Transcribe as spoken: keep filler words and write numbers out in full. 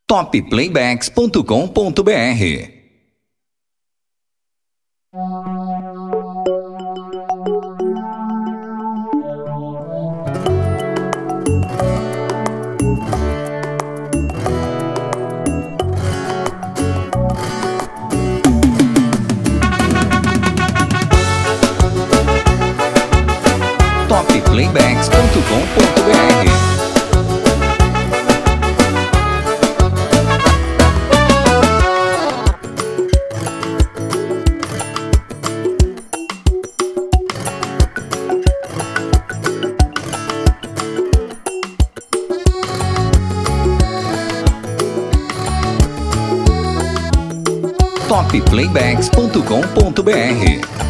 top playbacks ponto com ponto br. top playbacks ponto com ponto br. top playbacks ponto com ponto br.